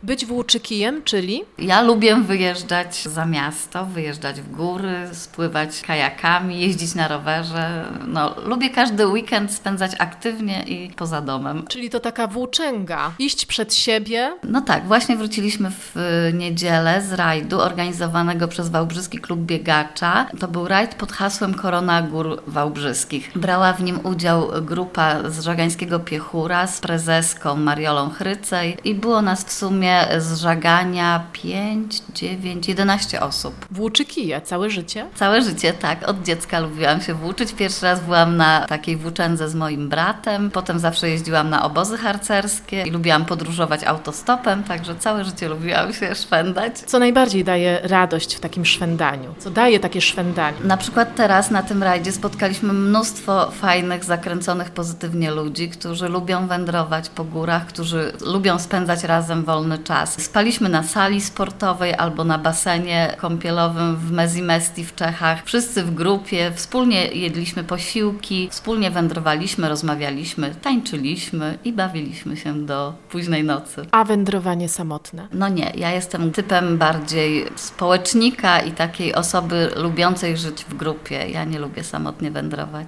Być włóczykijem, czyli? Ja lubię wyjeżdżać za miasto, wyjeżdżać w góry, spływać kajakami, jeździć na rowerze. No, lubię każdy weekend spędzać aktywnie i poza domem. Czyli to taka włóczęga. Iść przed siebie. No tak, właśnie wróciliśmy w niedzielę z rajdu organizowanego przez Wałbrzyski Klub Biegacza. To był rajd pod hasłem Korona Gór Wałbrzyskich. Brała w nim udział grupa z Żagańskiego Piechura z prezeską Mariolą Chrycej i było nas w sumie z Żagania 5, 9, 11 osób. Włóczykije, całe życie? Całe życie, tak. Od dziecka lubiłam się włóczyć. Pierwszy raz byłam na takiej włóczędze z moim bratem. Potem zawsze jeździłam na obozy harcerskie i lubiłam podróżować autostopem, także całe życie lubiłam się szwendać. Co najbardziej daje radość w takim szwendaniu? Co daje takie szwendanie? Na przykład teraz na tym rajdzie spotkaliśmy mnóstwo fajnych, zakręconych pozytywnie ludzi, którzy lubią wędrować po górach, którzy lubią spędzać razem wolny czas. Spaliśmy na sali sportowej albo na basenie kąpielowym w Mezimesti w Czechach. Wszyscy w grupie, wspólnie jedliśmy posiłki, wspólnie wędrowaliśmy, rozmawialiśmy, tańczyliśmy i bawiliśmy się do późnej nocy. A wędrowanie samotne? No nie, ja jestem typem bardziej społecznika i takiej osoby lubiącej żyć w grupie. Ja nie lubię samotnie wędrować.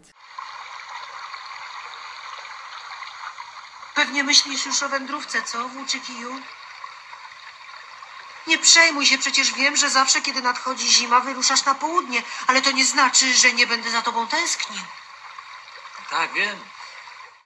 Pewnie myślisz już o wędrówce, co, włóczykiju? Nie przejmuj się, przecież wiem, że zawsze, kiedy nadchodzi zima, wyruszasz na południe, ale to nie znaczy, że nie będę za tobą tęsknił. Tak, wiem.